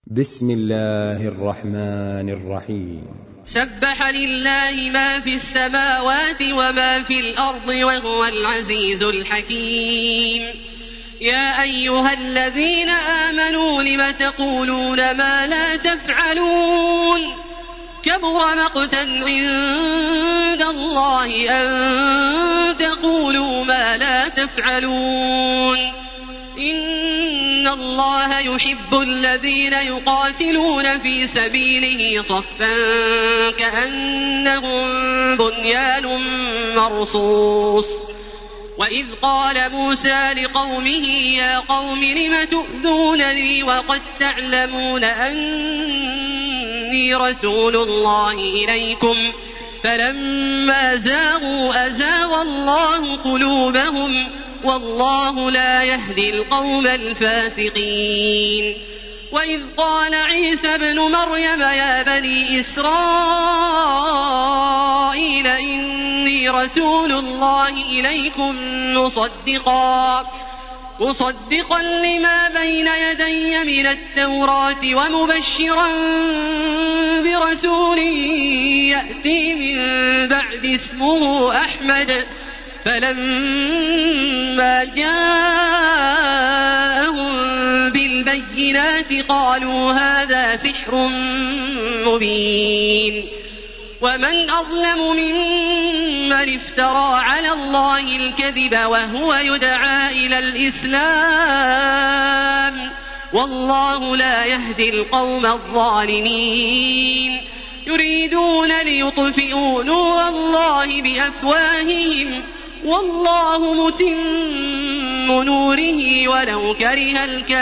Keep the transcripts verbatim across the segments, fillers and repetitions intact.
بسم الله الرحمن الرحيم. سبح لله ما في السماوات وما في الأرض وهو العزيز الحكيم. يا أيها الذين آمنوا لم تقولون ما لا تفعلون كبر مقتا عند الله أن تقولوا ما لا تفعلون إن الله يحب الذين يقاتلون في سبيله صفا كأنهم بنيان مرصوص. وإذ قال موسى لقومه يا قوم لم تؤذونني وقد تعلمون أني رسول الله إليكم فلما زاغوا أزاغ الله قلوبهم والله لا يهدي القوم الفاسقين. وإذ قال عيسى ابن مريم يا بني إسرائيل إني رسول الله إليكم مصدقا مصدقا لما بين يدي من التوراة ومبشرا برسول يأتي من بعد اسمه أحمد فلما جاءهم بالبينات قالوا هذا سحر مبين. ومن أظلم ممن افترى على الله الكذب وهو يدعى إلى الإسلام والله لا يهدي القوم الظالمين. يريدون ليطفئوا نور الله بأفواههم والله متم نوره ولو كره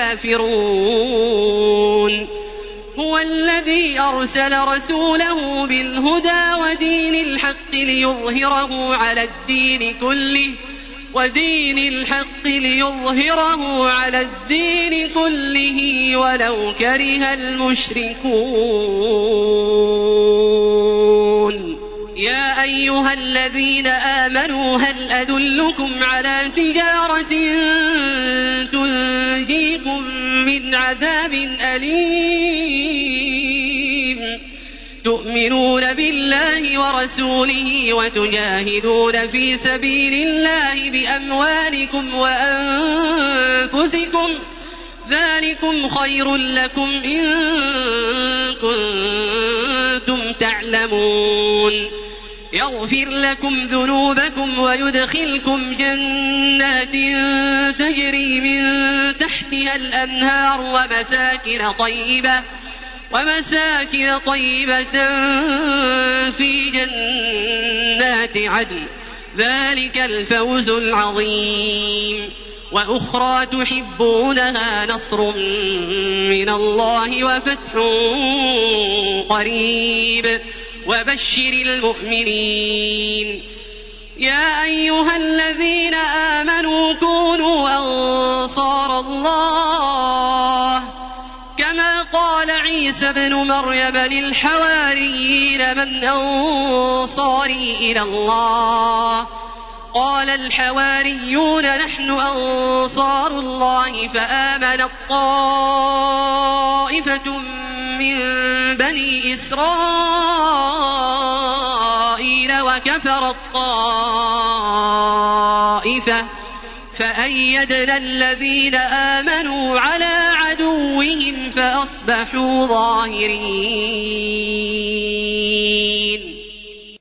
الكافرون. هو الذي أرسل رسوله بالهدى ودين الحق ليظهره على الدين كله ودين الحق ليظهره على الدين كله ولو كره المشركون. يا أيها الذين آمنوا هل أدلكم على تجارة تنجيكم من عذاب أليم تؤمنون بالله ورسوله وتجاهدون في سبيل الله بأموالكم وأنفسكم ذلكم خير لكم إن كنتم تعلمون. يغفر لكم ذنوبكم ويدخلكم جنات تجري من تحتها الأنهار ومساكن طيبة ومساكن طيبة في جنات عدن ذلك الفوز العظيم. وأخرى تحبونها نصر من الله وفتح قريب وبشر المؤمنين. يا أيها الذين آمنوا كونوا أنصار الله كما قال عيسى ابن مريم للحواريين من أنصاري إلى الله قال الحواريون نحن أنصار الله فآمنت طائفة من بني إسرائيل وكفرت طائفة فأيدنا الذين آمنوا على عدوهم فأصبحوا ظاهرين.